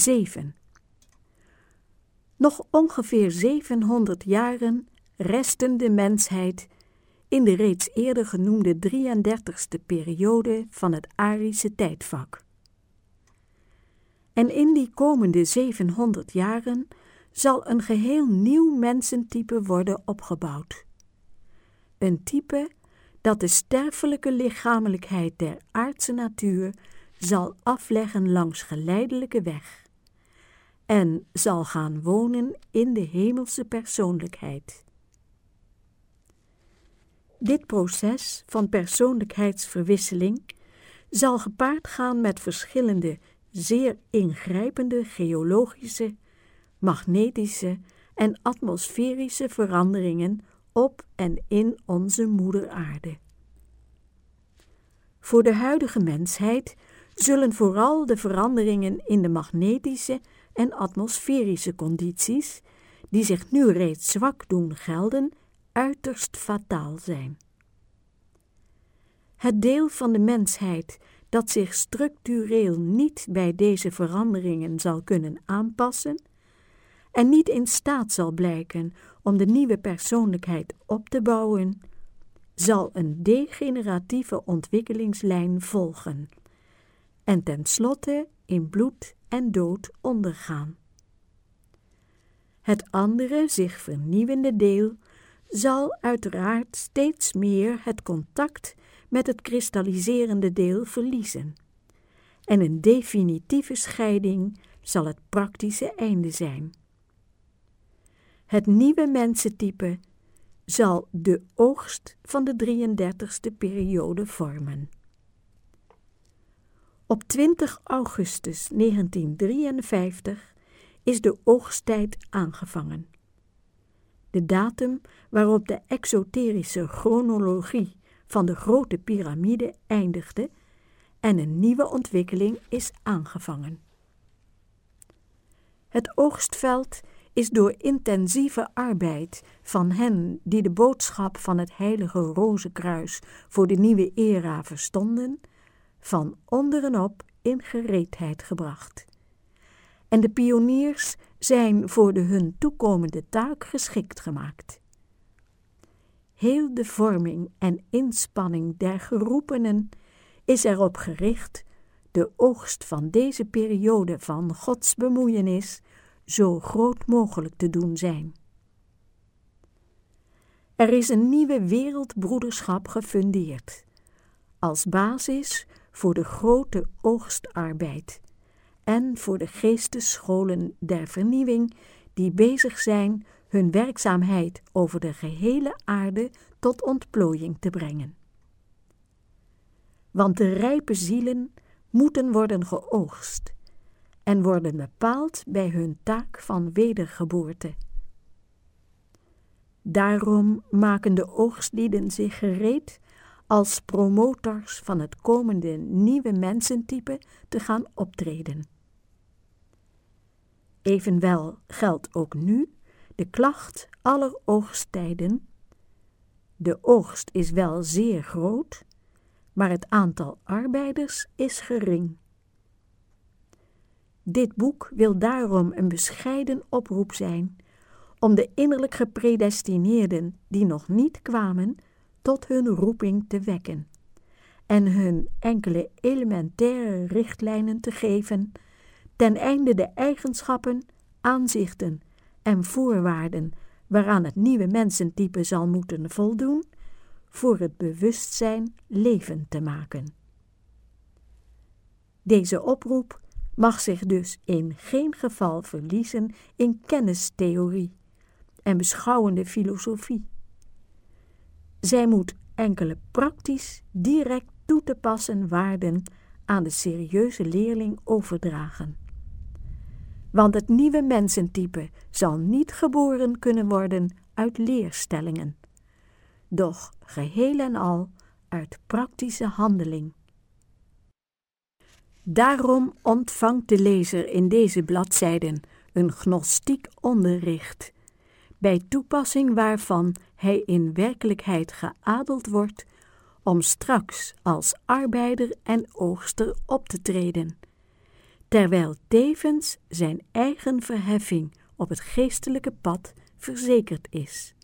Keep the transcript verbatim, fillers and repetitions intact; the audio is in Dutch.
zeven. Nog ongeveer zevenhonderd jaren resten de mensheid in de reeds eerder genoemde drieëndertigste periode van het Arische tijdvak. En in die komende zevenhonderd jaren zal een geheel nieuw mensentype worden opgebouwd. Een type dat de sterfelijke lichamelijkheid der aardse natuur zal afleggen langs geleidelijke weg en zal gaan wonen in de hemelse persoonlijkheid. Dit proces van persoonlijkheidsverwisseling zal gepaard gaan met verschillende zeer ingrijpende geologische, magnetische en atmosferische veranderingen op en in onze moeder aarde. Voor de huidige mensheid zullen vooral de veranderingen in de magnetische en atmosferische condities, die zich nu reeds zwak doen gelden, uiterst fataal zijn. Het deel van de mensheid dat zich structureel niet bij deze veranderingen zal kunnen aanpassen en niet in staat zal blijken om de nieuwe persoonlijkheid op te bouwen, zal een degeneratieve ontwikkelingslijn volgen en tenslotte in bloed en dood ondergaan. Het andere, zich vernieuwende deel zal uiteraard steeds meer het contact met het kristalliserende deel verliezen en een definitieve scheiding zal het praktische einde zijn. Het nieuwe mensentype zal de oogst van de drieëndertigste periode vormen. Op twintig augustus negentiendrieënvijftig is de oogsttijd aangevangen. De datum waarop de exoterische chronologie van de grote piramide eindigde en een nieuwe ontwikkeling is aangevangen. Het oogstveld is door intensieve arbeid van hen die de boodschap van het heilige Rozenkruis voor de nieuwe era verstonden, van onderen op in gereedheid gebracht. En de pioniers zijn voor de hun toekomende taak geschikt gemaakt. Heel de vorming en inspanning der geroepenen is erop gericht de oogst van deze periode van Gods bemoeienis zo groot mogelijk te doen zijn. Er is een nieuwe wereldbroederschap gefundeerd, als basis voor de grote oogstarbeid en voor de geestesscholen der vernieuwing die bezig zijn hun werkzaamheid over de gehele aarde tot ontplooiing te brengen. Want de rijpe zielen moeten worden geoogst en worden bepaald bij hun taak van wedergeboorte. Daarom maken de oogstlieden zich gereed als promotors van het komende nieuwe mensentype te gaan optreden. Evenwel geldt ook nu de klacht aller oogsttijden: de oogst is wel zeer groot, maar het aantal arbeiders is gering. Dit boek wil daarom een bescheiden oproep zijn om de innerlijk gepredestineerden die nog niet kwamen tot hun roeping te wekken en hun enkele elementaire richtlijnen te geven ten einde de eigenschappen, aanzichten en voorwaarden waaraan het nieuwe mensentype zal moeten voldoen, voor het bewustzijn levend te maken. Deze oproep mag zich dus in geen geval verliezen in kennistheorie en beschouwende filosofie. Zij moet enkele praktisch, direct toe te passen waarden aan de serieuze leerling overdragen. Want het nieuwe mensentype zal niet geboren kunnen worden uit leerstellingen, doch geheel en al uit praktische handeling. Daarom ontvangt de lezer in deze bladzijden een gnostiek onderricht, bij toepassing waarvan hij in werkelijkheid geadeld wordt om straks als arbeider en oogster op te treden, terwijl tevens zijn eigen verheffing op het geestelijke pad verzekerd is.